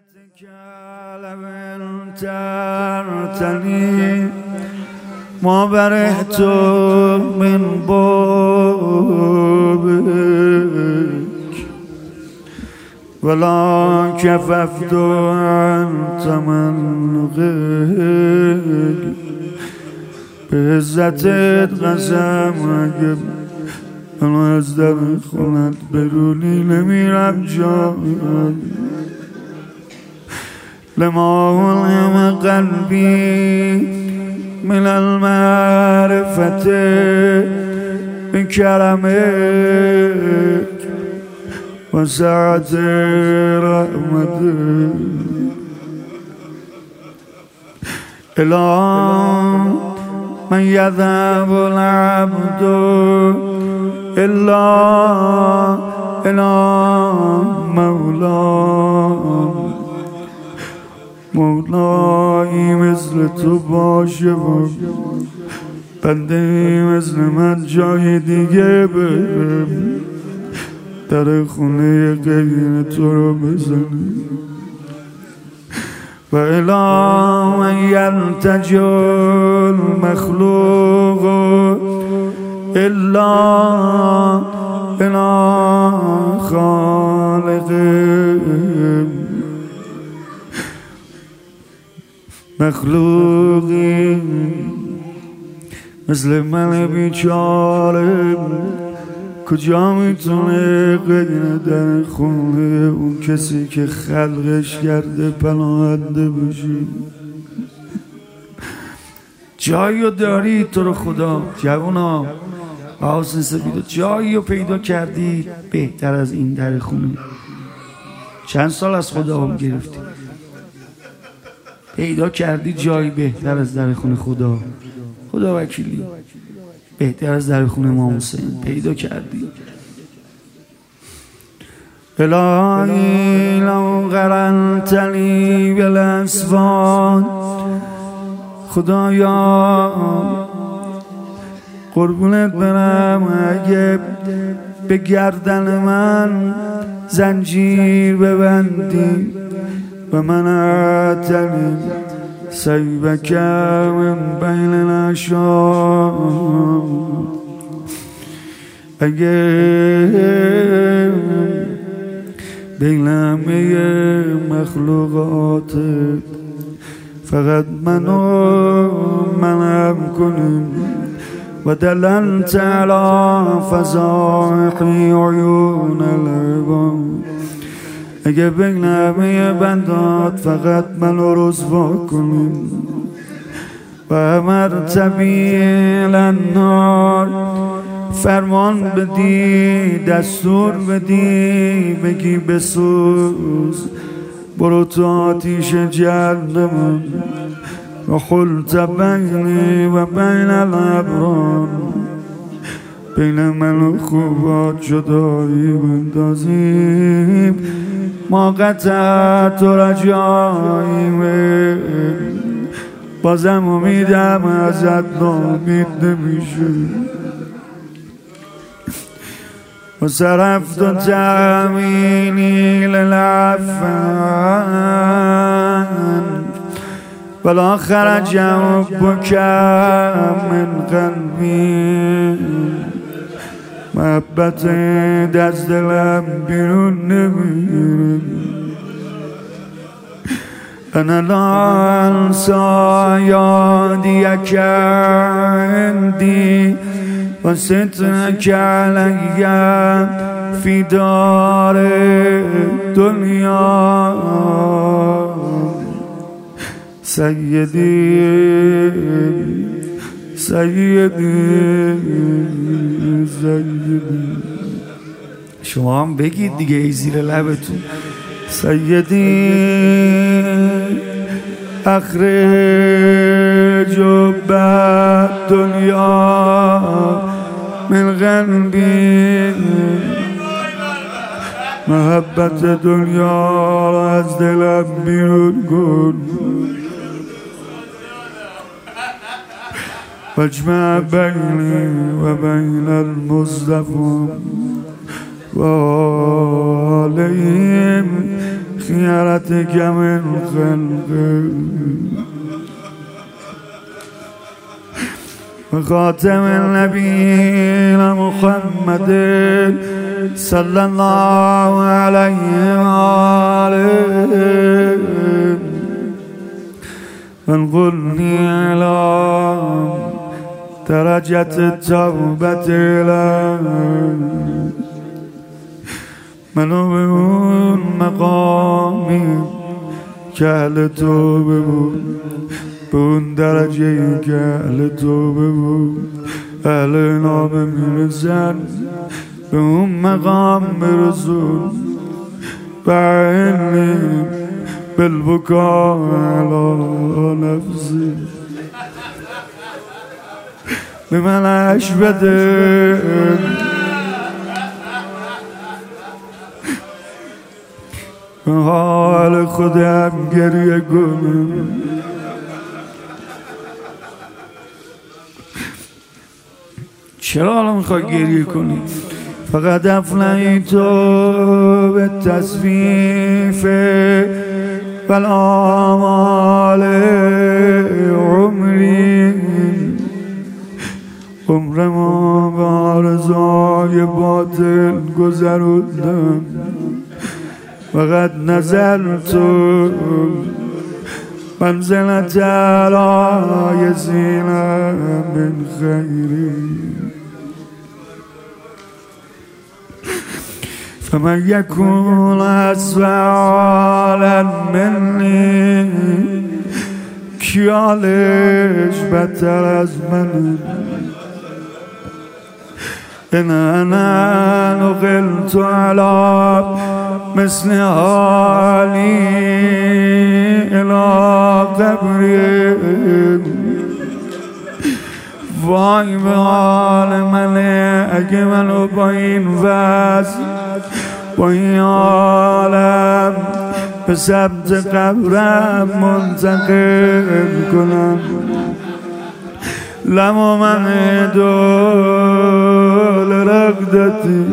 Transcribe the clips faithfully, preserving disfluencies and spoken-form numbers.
ترتني ما برحت من بابك ولا كففت أنت من غيرك بعزتت قسم اگه انا از در خونت برونی نمیرم جای لما علم قلبي من المعرفة بكرمك وسعة رحمتك إلى من يذهب العبد إلا إلى مولاه مولایی مثل تو باشه و بنده مثل من جای دیگه برم در خونه غیر تو رو بزنه و الی من یلتجی المخلوق الا الی خالقه مخلوقی مثل من بیچاره کجا میتونه غیر در خونه اون کسی که خلقش کرده پناهنده بشی؟ جایی رو داری تو رو خدا جوونا حسن سپیدا، جایی رو پیدا کردی بهتر از این در خونه؟ چند سال از خدا هم گرفتی پیدا کردی جایی بهتر از در خونه خدا؟ خدا وکیلی بهتر از در خونه امام حسین پیدا کردی؟ الهی لو قرنتنی بالاسفان، خدایا قربونت برم اگه به گردن من زنجیر ببندی و من اتنی سیبک من بین الاشیاء، اگه بین همه مخلوقاتت فقط منو منم کنیم و دلنت علی فضائح عیون العباد، اگه بین همه بندات فقط منو رسوا کنیم و امرتنی الی النار، فرمان بدی دستور بدی بگی بسوز برو تو آتیش جهنم و حلت بینی و بین الابرار، بین من و خوبات جدایی بندازیم ما قطعت و رجاییم، بازم امیدم ازت نامید نمیشه و صرفت و تعمینی للعفن ولا خرج حبک من قلبی، محبت از دلم بیرون نمیره، انا لا انسى یادیک عندی و سترک علی فی دار دنیا، سیدی سیدی سیدی شما هم بگید دیگه ای زیر لبتون، سیدی اخرج بعد دنیا من قلبی، محبت دنیا را از دلم بیرون کن واجمع بینی و بین المصطفى و علیهم خيرتك من خلقك وخاتم النبيين محمد صلى الله عليه وآله وانقلني إلى درجة التوبة لك منو بون مقامی که اهل توبه بود بون درجه که اهل توبه بود اهل نامه میرسن به اون مقام برسون بعینی بالبکا علی نفسی به منش بده حال خودم گریه کنم چرا حالا میخوای گریه کنی؟ فقط افلحی تو به تصویف والآمال عمری عمرمو به آرزوهای باطل گذروندم فقط نظر تو منزلت علای زینم من خیری فمن یکون اسفعالا منی کیالش بدتر از من إن أنا نقلت على مثل حالي إلى قبري وای به حال منه اگه منو با این وضع با این عالم به سمت قبرم منتقل کنم لما من دول رقدتی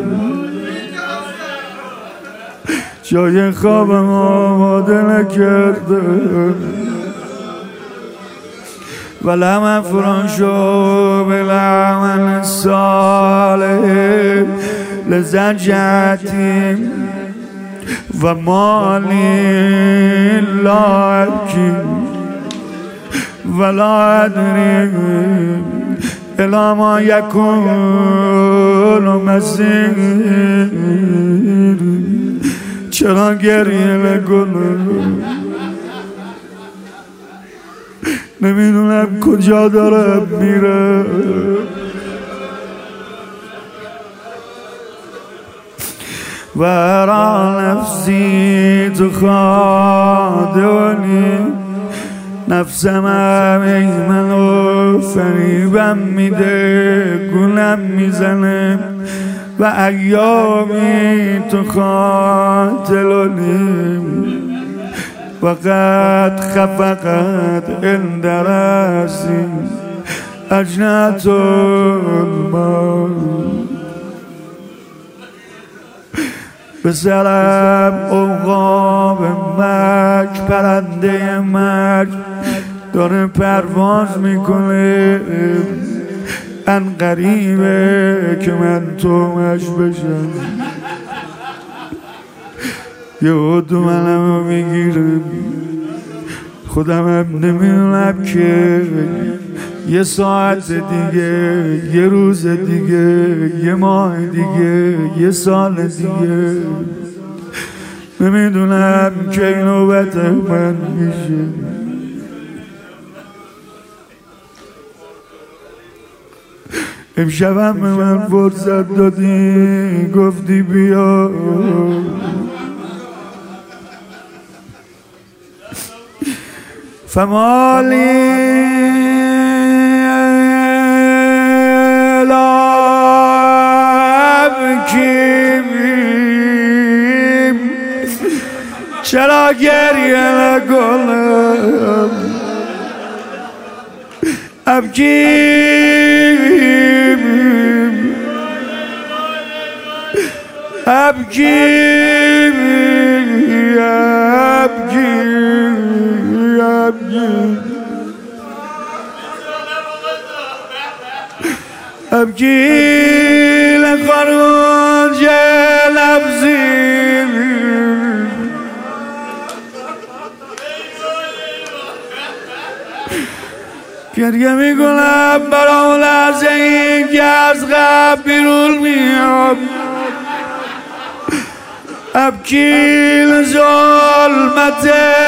جای خوابم آماده نکرده ولم افرشو بالعمل الصالح لزجتی و مالی لا ابکی ولا ادری الا ما یکون مسیر چرا گریه نکنم نمیدونم کجا دارم میره و را نفسی تخادعنی نفسم هم منو فریبم میده گولم میزنه و ایامی تو خاطلونی و قد خفقت عند رأسی اجنحة الموت به سرم عقاب مرگ پرنده مرگ داره پرواز میکنه ان قریبه که من تومش بشم یه دو منم میگیرم خودم هم نمیدونم که یه ساعت دیگه یه روز دیگه یه ماه دیگه یه سال دیگه نمیدونم که این نوبت من میشه امشبم به من فرصت دادی گفتی بیا فمالی چرا گریه نکنم ابکیم ابکیم ابگیل خروج لفظی گریه میکنم برا لحظه این که از قبل بیرون میام ابگیل ظلمت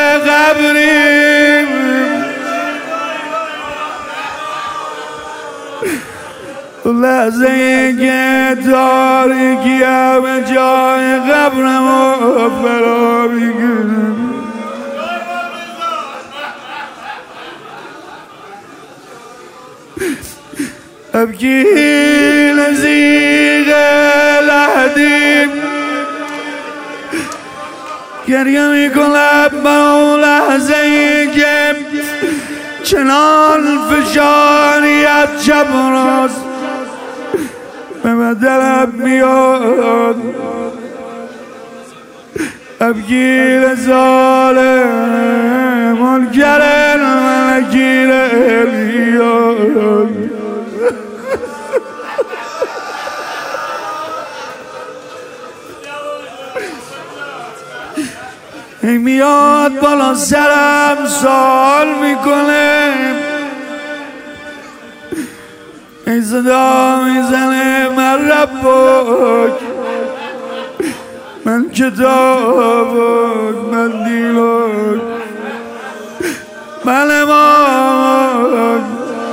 قبری لحظه این که تاریکی همه جای قبرم و فرا میگیرم ابگیل زیغ لحدیم گریه میکنم با اون لحظه ای که چنان فشاری از شب و روز به بدلم میاد ابگیل ظالم منکر الملکیر الیاد ای میاد بالا سرم سوال میکنه ای صدا میزنه من ربک من کتابک من دینک من امامک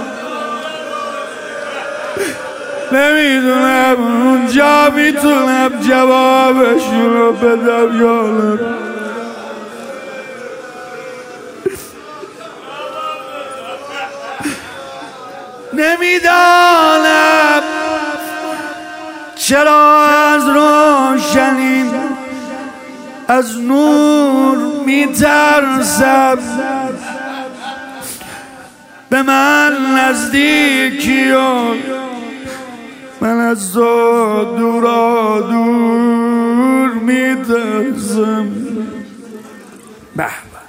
نمیدونم اونجا میتونم جوابشون رو بدم یا نه نمیدانم چرا از روشنی از نور میترسم به من نزدیکی و من از تو دورا دور میترسم به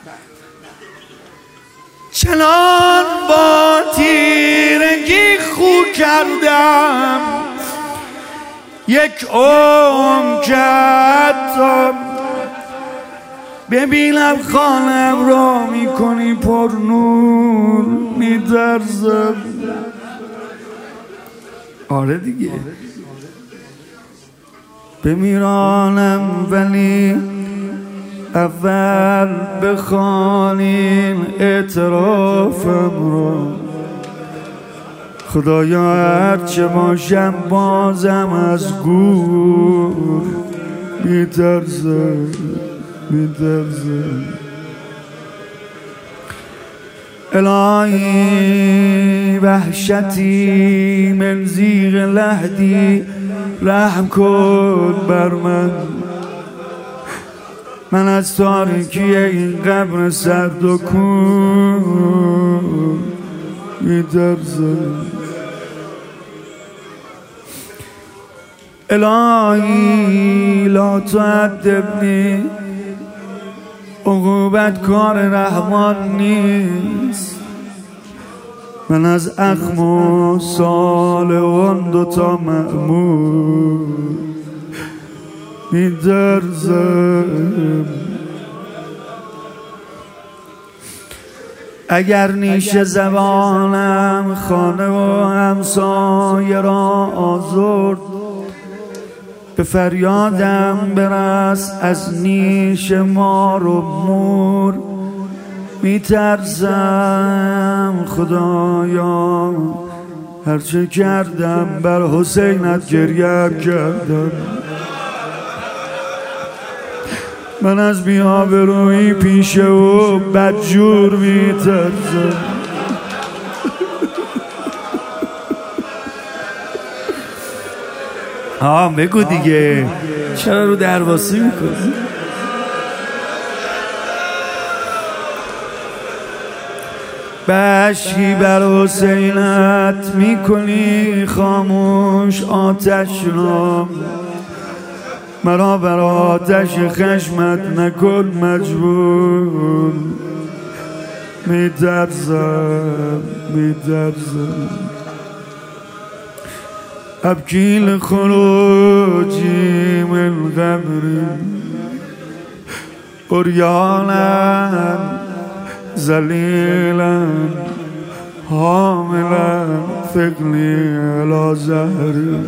چنان با تیرگی خو کردم یک عمر کردم ببینم خانم را میکنی پر نور میترسم آره دیگه بمیرانم ولی اول بخوانین اعترافم رو خدایا هرچه باشم بازم از گور میترسم میترسم الهی وحشتی من زیغ لحدی رحم کن بر من من از تاریکی این قبر سرد و کور میترسم الهی لا تعذبنی عقوبت کار رحمان نیست من از اخم و سال اون دوتا مأمور میترسم اگر نیش زبانم خانه و همسایه را آزرد به فریادم برس از نیش مار و مور میترسم خدایا هرچه کردم بر حسینت گریه کردم من از بی‌آبرویی پیشه و بدجور میترسم آه بگو دیگه چرا رو درواسی میکنی؟ بشکی بر حسینت میکنی خاموش آتش را مرا بر آتش خشمت نکن مجبور میترسم میترسم أبكي لخروجي من قبري عريانا ذليلا حاملا ثقلي على زهري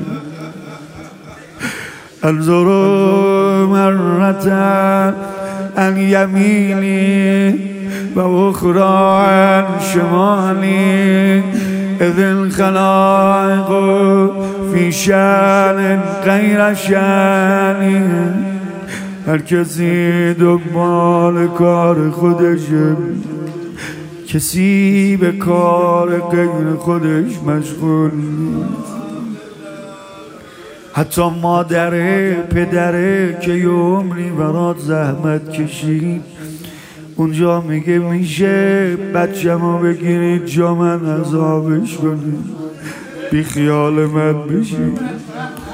انظر مرة عن يميني وأخرى عن شمالي إذ الخلائق في شأن غير شأني هر کسی دنبال کار خودشه کسی به کار غیر خودش مشغول نیست حتی مادره پدره که یه عمری برات زحمت کشید اونجا میگه میشه بچه‌مو بگیرید جا من عذابش کنید بی خیال من بشید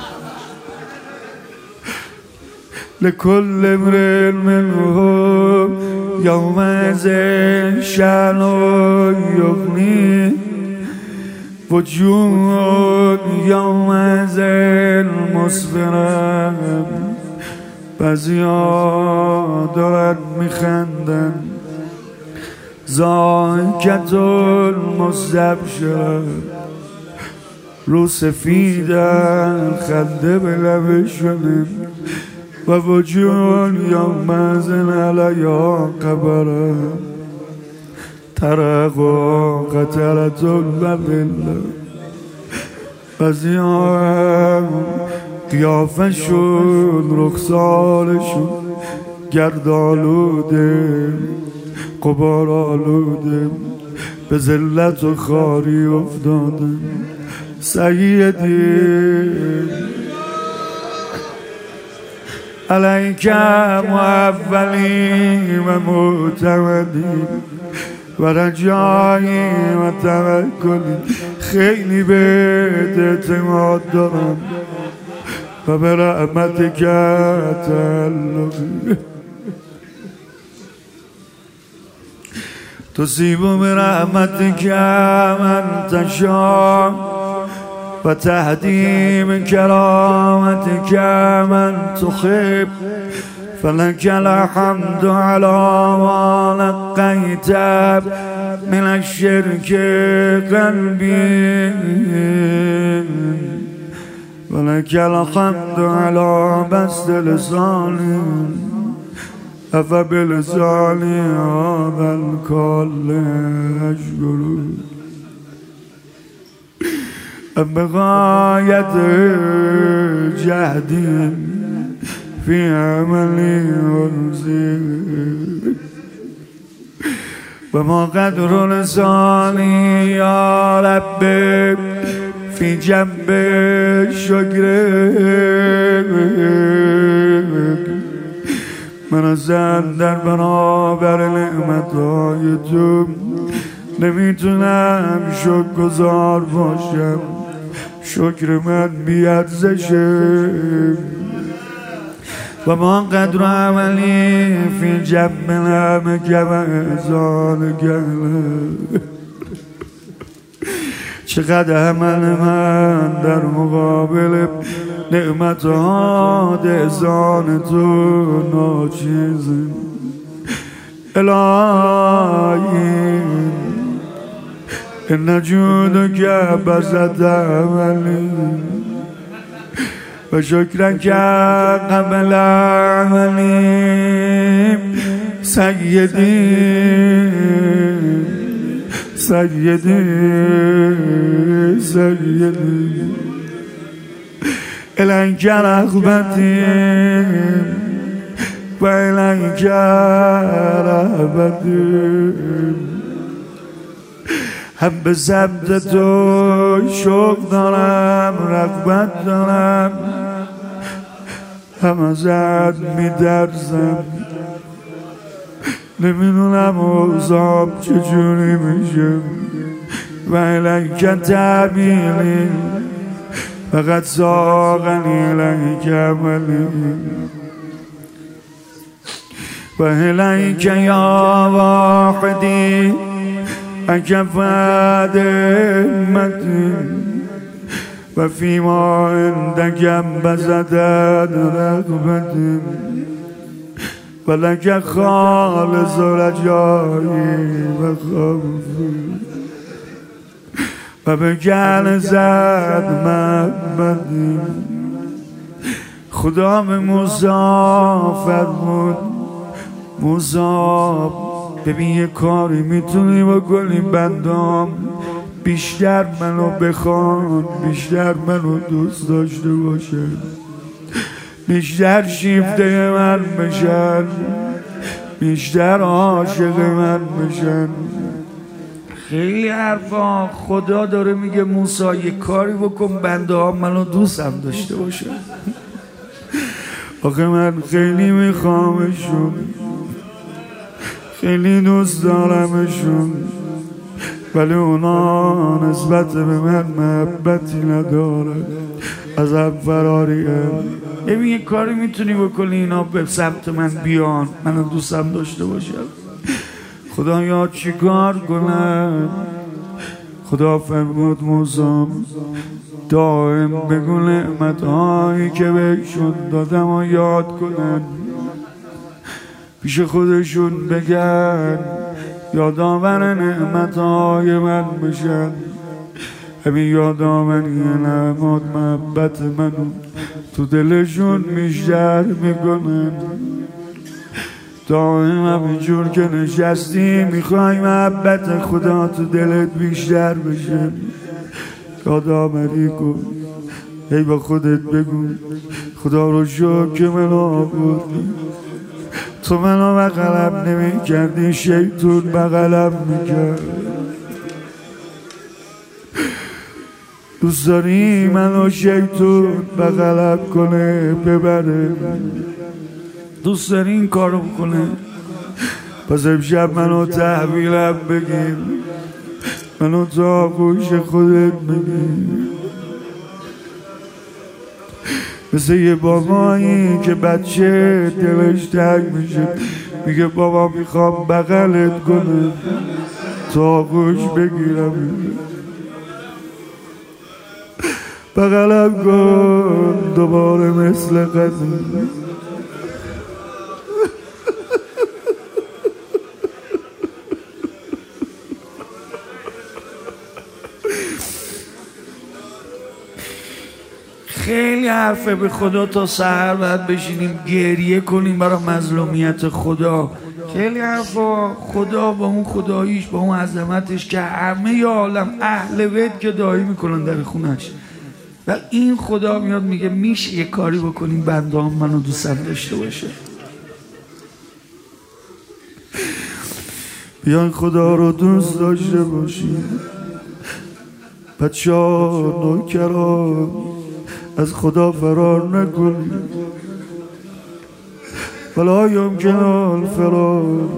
لكل امرئ منهم يومئذ شأن يغنيه وجوه يومئذ مسفرة بعضیا دارن میخندن ضاحکة مستبشرة رو سفیدن خنده به لبشونه و وجود یومئذ علیها غبرة ترهقها قترة وذلة بعضیا قیافشون رخسارشون گردآلوده غبارآلوده به ذلت و خواری افتاده سیدی علیک مولی و معتمدی و رجایی و توکلی خیلی بهت اعتماد دارم و به رحمتک تعلقی تصیب برحمتک من تشاء و تهدی بکرامتک من تحب فلك الحمد على ما لقيت من الشرك قلبي ولك الحمد على بسط لساني أفبلساني هذا الكل أشكر بغاية جهدي في عملي ورزقي وما قدر لساني يا ربي في جنب شکرک من ازن در برابر نعمتهای تو نمیتونم شکرگزار باشم شکر من بی‌ارزشه و ما قدر عملی فی جنب نعمک و احسان گله چقدر عمل من در مقابل نعمتها احسان تو ناچیزه الهی ان جودک بسط عملی و شکرک قبل عملی سیدی سیدی سیدی الیک رغبتی و الیک رهبتی هم به ضبط تو شوق دارم رغبت دارم هم ازت می‌ترسم نمیدونم اوضاعم چجوری میشه و الیک تعبیری فقط ساقنی الیک عملی و الیک یا واحدی اکفت امتی و فیما عندکم بزدد رغبتم و لک خالص رجایی و خوفی و بکن زد محمدی. خدا به موسی فرمود موسی ببین یه کاری میتونی بکنی بندام بیشتر منو بخوان، بیشتر منو دوست داشته باشه، بیشتر شیفته من بشن، بیشتر عاشق من بشن. خیلی حرفا. خدا داره میگه موسی یه کاری بکن بنده ها منو دوستم داشته باشه. آخه من خیلی میخوامشون، خیلی دوست دارمشون، ولی اونا نسبت به من محبتی ندارن، ازم فراریه. ببین یه کاری میتونی بکنی اینا به سمت من بیان، منو دوستم داشته باشن. خدا یاد چی کار کنم؟ خدا فرمود موسی دائم بگو نعمتهایی که بهشون دادم و یاد کنن، پیش خودشون بگن یادآور نعمتهای من بشن. همین یادآوری نعمت محبت منو تو دلشون بیشتر میکنن. دائم همینجور که نشستی میخوای محبت خدا تو دلت بیشتر بشه. یادآوری کن، ای با خودت بگو خدا رو شکر که منو آوردی، تو منو بغلم نمی کردی شیطون بغلم میکرد. دوست داری منو شیطون بغلم کنه ببره؟ دوست داری این کارو بکنه؟ پس امشب منو تحویلم بگیر، منو تو آغوش خودت بگیر. مثل یه بابایی که بچه دلش تنگ میشه میگه بابا میخوام بغلت کنم تو آغوش بگیرم، بغلم کن دوباره مثل قدیم. خیلی حرفه به خدا تا سحر باید بشینیم گریه کنیم برای مظلومیت خدا. خیلی حرفا. خدا با اون خداییش با اون عظمتش که همه عالم اهل بیت که دعایی میکنن در خونش، و این خدا میاد میگه میشه یه کاری بکنیم بنده هم منو دوستم داشته باشه. بیان خدا رو دوست داشته باشیم. بچه ها نوکران از خدا فرار نکنید، ولا یمکن الفرار.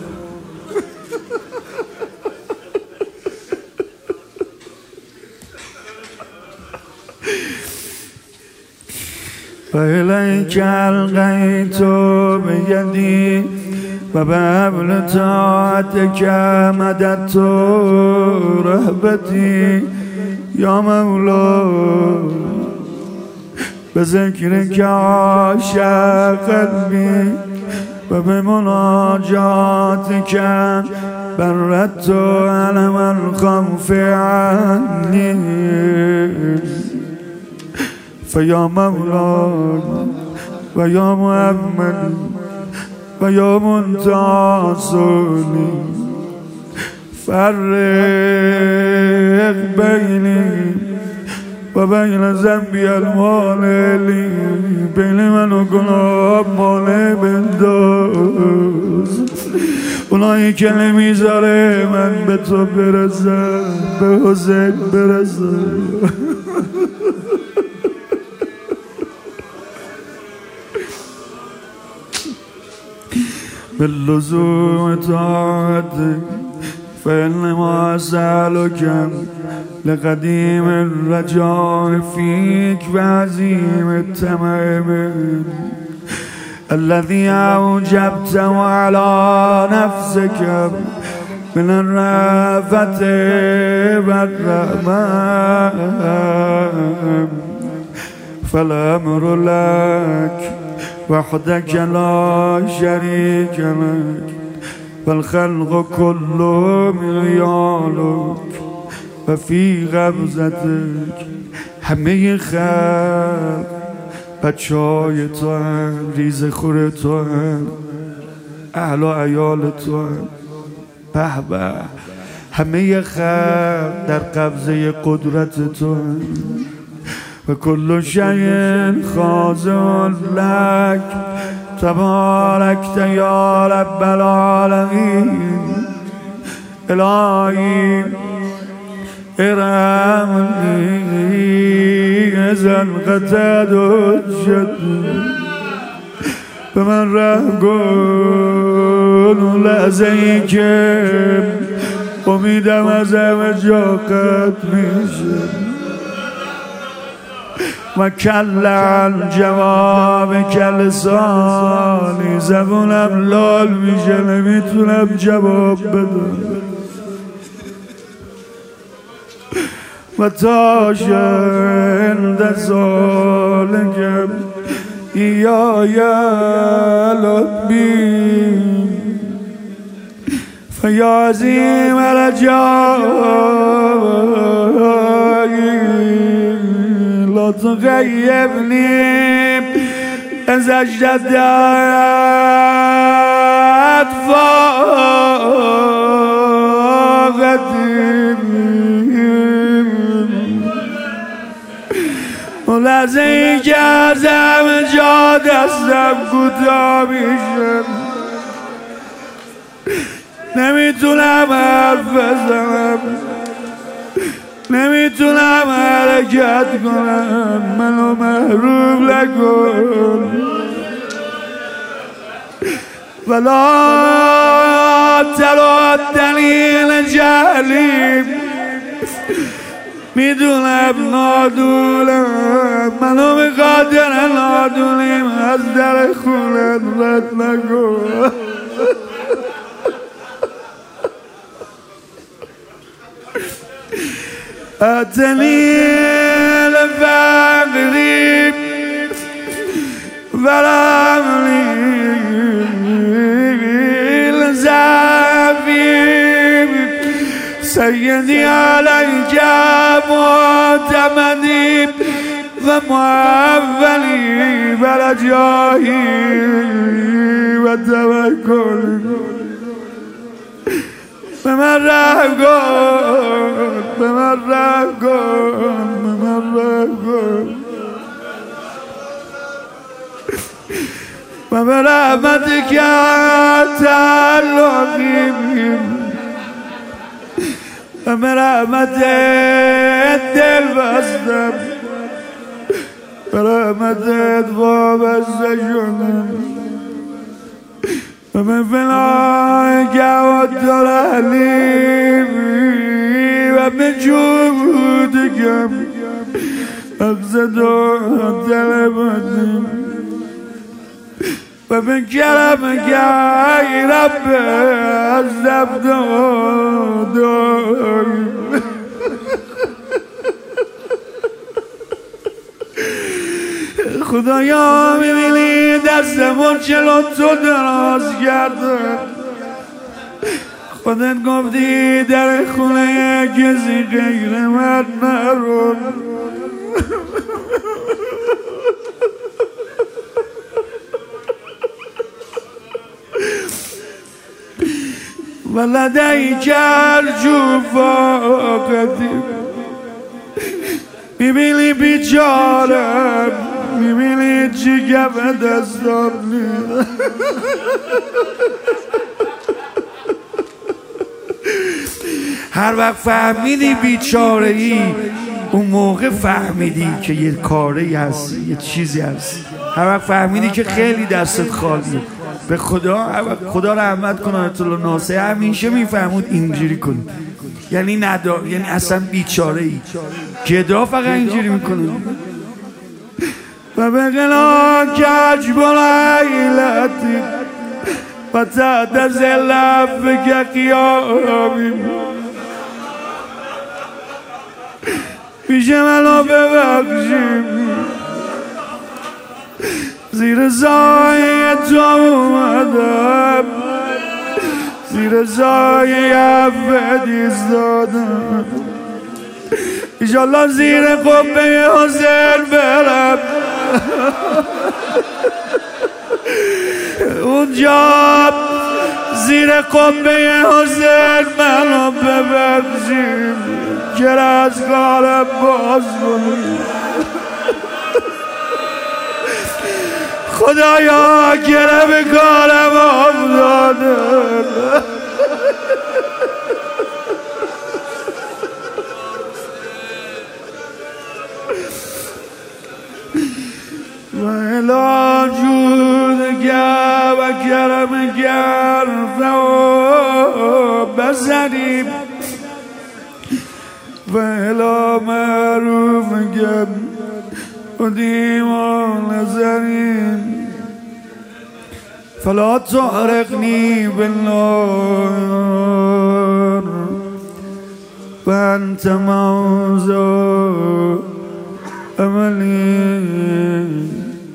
و الیک القیت بیدی و به حبل طاعتک مددت رهبتی یا مولا. به ذکرک عاشق قلبی و به مناجاتک برت علم الخوف عنی. فیا مولا و یا محمد و یا منتصونی فرق بینی و بین زنبی الماللی، بین من و گناه ماله بنداز. اونایی که نمیذاره من به تو برسم، به حسین برسم. باللزوم طاعتك فإنما أسألك لقديم الرجاء فيك وعظيم التمام الذي أوجبته على نفسك من الرأفة والرحمة فالأمر لك وحدك لا شريك لك والخلق كلهم عيالك وفي غمزتك همه خلق بچهای تو هم ریزه خور تو هم اهل و عیال تو هم به به همه خلق در قبضه قدرت تو هم و کل شیء خاضع لک تبارکت یا رب العالمین الهی ارحمنی از انقطع حجت به من رحم کن لحظه ای که امیدم از همه جا قطع میشه و کلن جواب کل سالی زبونم لال میشه نمیتونم جواب بدم و تا شند سالگم یا یا لبی فیا عظیم رجایی لا تغيبني إذا اشتدت فاقتي ولازم جازم جا دستم کوتاه میشه نمیتونم حرف بزنم نمیتونم حرکت کنم منو محروم نکن ولا تلو دلیل جهلی میدونم نادونم منو به خاطر نادونیم از در خونت رد نکن أتني لفقري ولا أملي لزافي سيدي عليك معتمدي ومعولي ورجائي وتوكلي به من رحم کن به من رحم کن به من رحم کن و به رحمت که تعلقیم و به رحمت دل بستم به رحمت وابسته شدم و من فنایک و ترحلیمی و من جودکم اقصد و طلبتیم و من کرمک ای رب از دفتادایم خدایا میبینی دستمون چلو تو دراز کرده خودت گفتی در خونه کسی غیر من نرون ولدیک ارجو فاقتی میبینی بیچارم میبینی چی گفت دستم نیست هر وقت فهمیدی بیچاره ای اون موقع فهمیدی که یه کاری هستی یه چیزی هستی هر وقت فهمیدی که خیلی دستت خالیه به خدا خدا رحمت کنه آیت الله ناصری همیشه میفهمود اینجوری کنی یعنی ندا یعنی اصلا بیچاره ای گدا فقط اینجوری میکنه و به غلا کج بلایلتی و تحت ظل عفوک قیامی میشه منو ببخشی زیر سایه تو اومدم زیر سایه عفوت ایستادم ایشالله زیر قبه حسین برم اونجا زیر قبه حسین منو ببخشیم که از کارم باز کنیم خدایا گره به کارم افتاده و الا جودک و کرمک بزنیم و الا معروفک و دیمان زنیم فلا تحرقنی بالنار و انت موضوع عملی.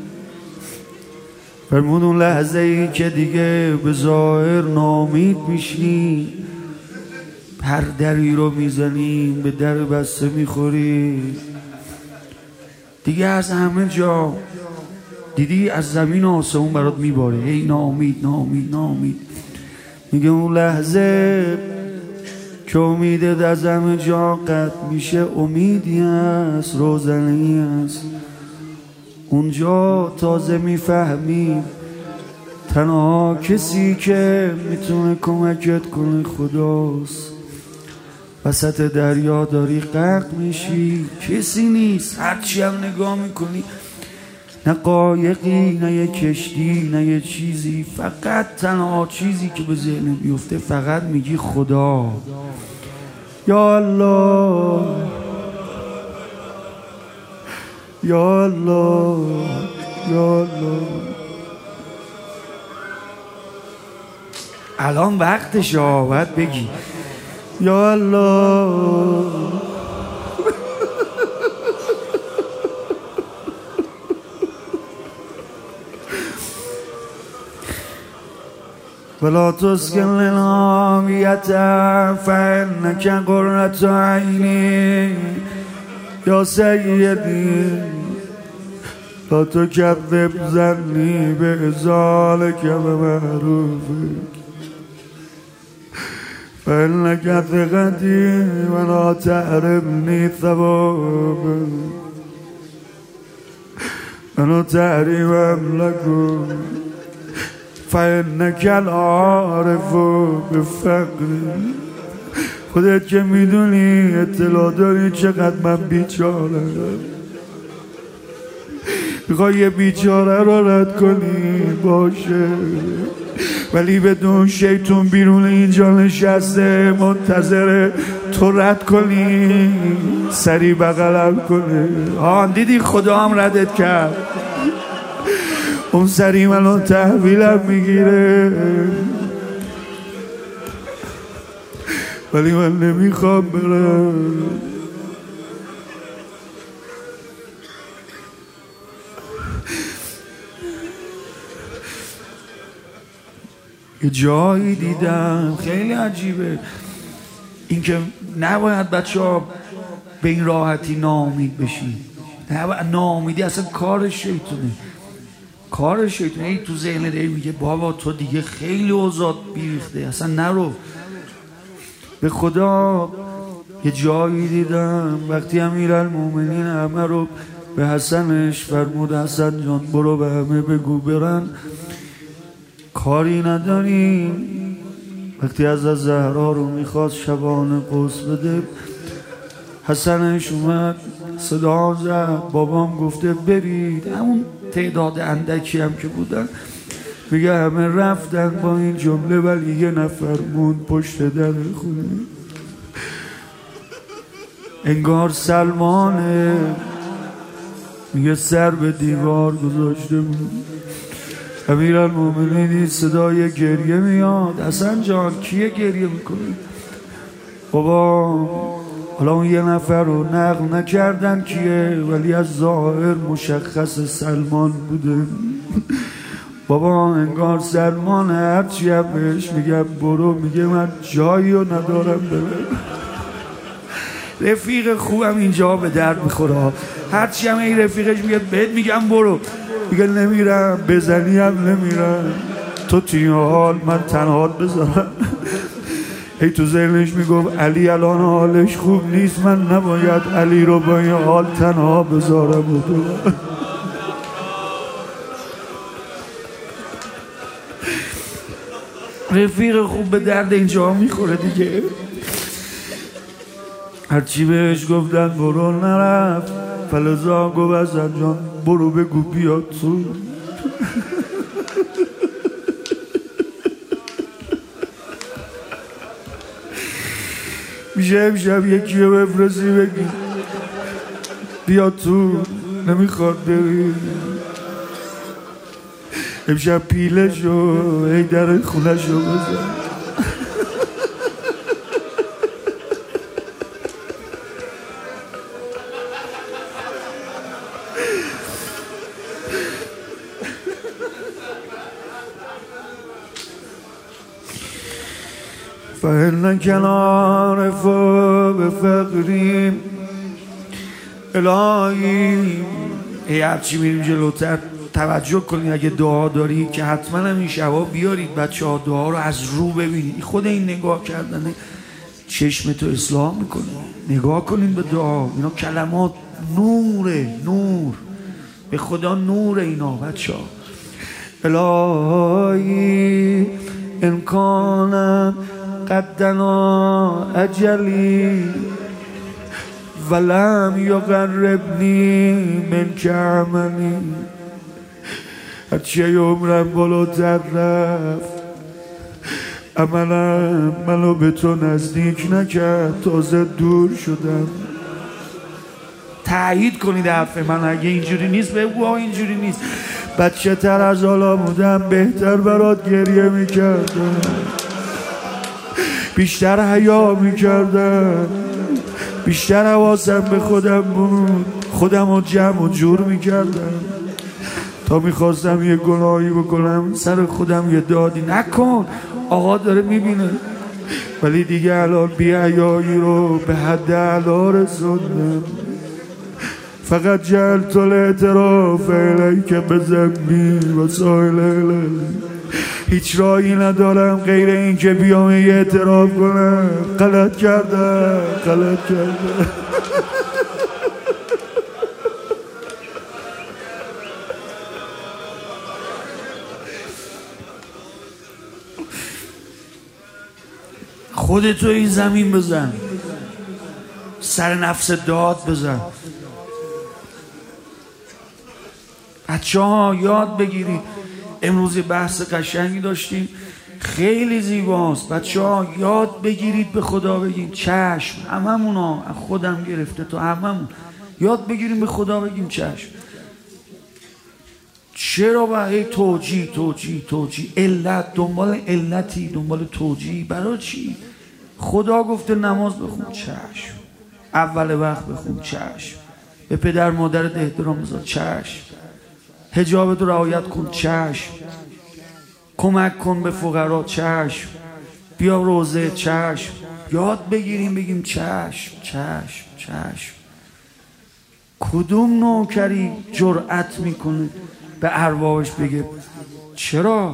فرمود اون لحظه ای که دیگه به ظاهر ناامید میشی هر دری رو میزنی به در بسته میخوری دیگه از همه جا دیدی از زمین آسمون برات میباره ای ناامید ناامید ناامید میگه اون لحظه که امیدت از همه جا قطع میشه امیدی هست روزنه‌ای هست اونجا تازه میفهمی تنها کسی که میتونه کمکت کنه خداست وسط دریا داری غرق میشی کسی نیست هرچی هم نگاه میکنی نه قایقی نه یه کشتی نه یه چیزی فقط تنها چیزی که به ذهنت میفته فقط میگی خدا یا الله یا الله یا الله الان وقتش باید بگی یا الله ولا تسكن للهاوية فإنك قرة عيني يا سيدي لا تكذب ظني بإزالك بمعروفك فإنك ثقتي ولا تحرمني ثوابك ولا تحرم أملكك فإنك العارف بفقری خودت که میدونی اطلاع داری چقدر من بیچاره میخوای یه بیچاره رو رد کنی باشه ولی بدون شیطون بیرون اینجا نشسته منتظر تو رد کنی سری بغلم کنه آن دیدی خدا هم ردت کرد اون سری منو تحویلم میگیره ولی من نمیخوام برم یه جایی دیدم خیلی عجیبه اینکه نباید بچه ها به این راحتی ناامید بشین ناامیدی اصلا کار شیطونه کار شیطونه ای تو ذهنت ای میگه بابا تو دیگه خیلی اوضاع بیریخته اصلا نرو به خدا یه جایی دیدم وقتی امیرالمومنین همه رو به حسنش فرمود حسن جان برو به همه بگو برن کاری نداریم وقتی از زهرا رو میخواست شبانه قوس بده حسنش اومد صدا زد بابام گفته برید همون تعداد اندکی هم که بودن میگه همه رفتن با این جمله ولی یه نفر موند پشت در خونه انگار سلمانه میگه سر به دیوار گذاشته بود امیرالمومنین صدای گریه میاد. حسن جان کیه گریه میکنه؟ بابا حالا اون یه نفر رو نقل نکردن کیه، ولی از ظاهر مشخص سلمان بوده. بابا انگار سلمان هرچی هم بهش میگم برو میگه من جایی رو ندارم برم. رفیق خوبم اینجا به درد میخوره، هرچی هم این رفیقش میگه بهت میگم برو میگه نمیرم، بزنی هم نمیرم، تو توی حال من تنهات بذارم. هی تو ذهنش میگفت علی الان حالش خوب نیست، من نباید علی رو با این حال تنها بذارم. بود رفیق خوب به درد اینجا میخوره دیگه. هرچی بهش گفتن برو نرفت. فلزا گفت حسن جان برو بگو بیاد تو. میشه امشب یکی رو بفرستی بگی بیاد تو، نمیخواد بری. امشب پیله شو ای در خونه شو بزن. فإن کنار فا به فقریم الهی. ای هرچی میریم جلوتر توجه کنید، اگه دعا داری که حتما هم این شبا بیارید بچه ها دعا رو از رو ببینید. خود این نگاه کردن چشم تو اصلاح میکنه. نگاه کنید به دعا، اینا کلمات نوره، نور به خدا نور اینا بچه ها. الهی امکانم قدنا اجلی ولم یقربنی من که عملی. هرچی عمرم بالاتر رفت عملم منو به تو نزدیک نکرد، تازه دور شدم. تایید کنید حرف من، اگه اینجوری نیست بگو اینجوری نیست. بچه تر از حالا بودم بهتر برات گریه میکردم، بیشتر حیا میکردم، بیشتر حواسم به خودم بود، خودم رو جمع و جور میکردم تا میخواستم یه گناهی بکنم سر خودم یه دادی نکن. آقا داره میبینه، ولی دیگه الان بی حیایی رو به حد اعلا رسوندم. فقط جلت الاعتراف الیک بذنبی و سایل الیک. هیچ راهی ندارم غیر این که بیام یه اعتراف کنم غلط کردم، غلط کردم. خودتو این زمین بزن، سر نفس داد بزن. بچه ها یاد بگیرید. امروز بحث قشنگی داشتیم خیلی زیباست. بچه ها یاد بگیرید به خدا بگیم چشم. هممون ها خودم گرفته تو هممون یاد بگیریم به خدا بگیم چشم. چرا باید توجیه توجیه توجیه علت، دنبال علتی، دنبال توجیه برای چی؟ خدا گفته نماز بخون چشم، اول وقت بخون چشم، به پدر مادرت احترام بذار چشم، حجابت رو رعایت کن چشم، کمک کن به فقرا چشم، بیا روزه چشم. یاد بگیریم بگیم چشم چشم چشم. کدوم نوکری جرأت میکنه به اربابش بگه چرا؟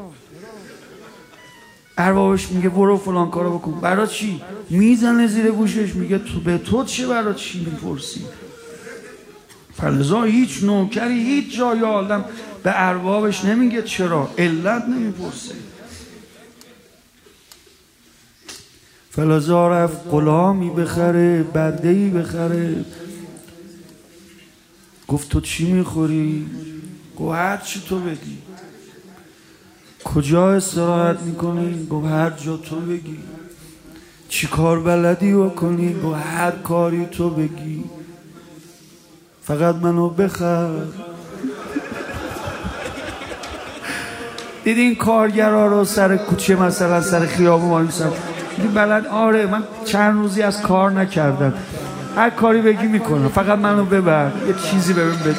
اربابش میگه برو فلان کارو بکن، برای چی؟ میزنه زیر گوشش میگه تو به تو چه، برای چی میپرسی؟ فلذا هیچ نوکری هیچ جای عالم به اربابش نمیگه چرا، علت نمیپرسه. فلذا رفت غلامی بخره، بدهی بخره. گفت تو چی میخوری؟ گفت هر چی تو بگی. کجا استراحت میکنی؟ گفت هر جا تو بگی. چی کار بلدی بکنی؟ گفت هر کاری تو بگی، فقط منو بخر. دیدی این کارگرها رو سر کوچه مثلا سر خیابون وایسن دیدی بلد آره من چند روزی از کار نکردم هر کاری بگی میکنم فقط منو ببر یه چیزی بهم بده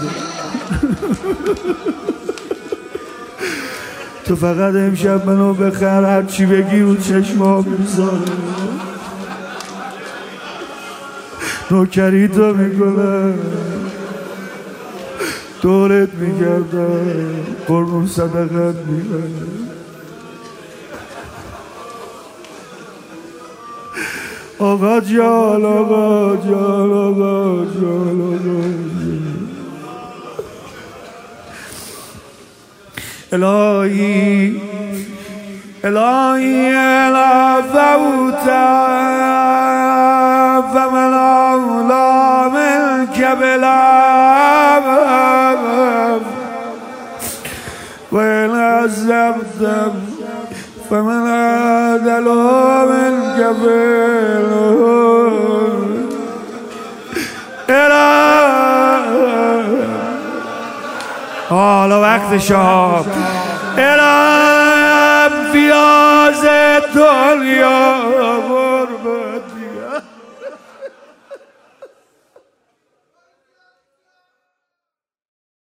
تو فقط امشب منو بخر هر چی بگی رو چشمام میذاره نوکری تو میکنه دورت میگرده قربون صدقت میکنه آقا جان آقا جان آقا جان آقا الهی الهی الافوتا فمن اولا منك بلام وإن عذبتم فمن عدل منك بلام حالا وقت شام الهی فیاض دنیا